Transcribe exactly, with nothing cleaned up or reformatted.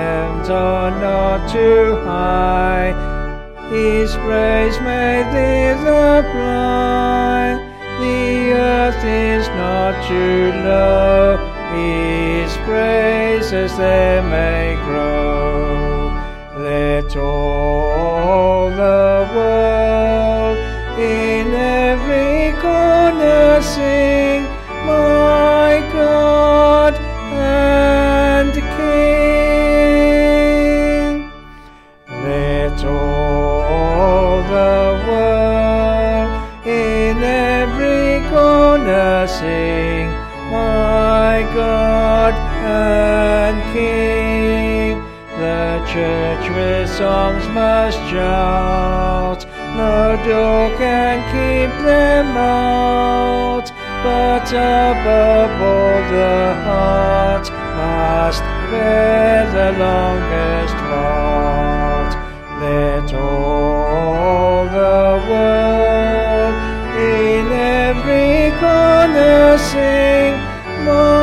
heavens are not too high, His praise may thither fly. The earth is not too low, His praises there may grow. Let all the world in every corner sing, my God and King. Let all the world in every corner sing, my God and King. The church with songs must shout, no door can keep them out, but above all the heart must bear the longest part. Let all the world in every corner sing,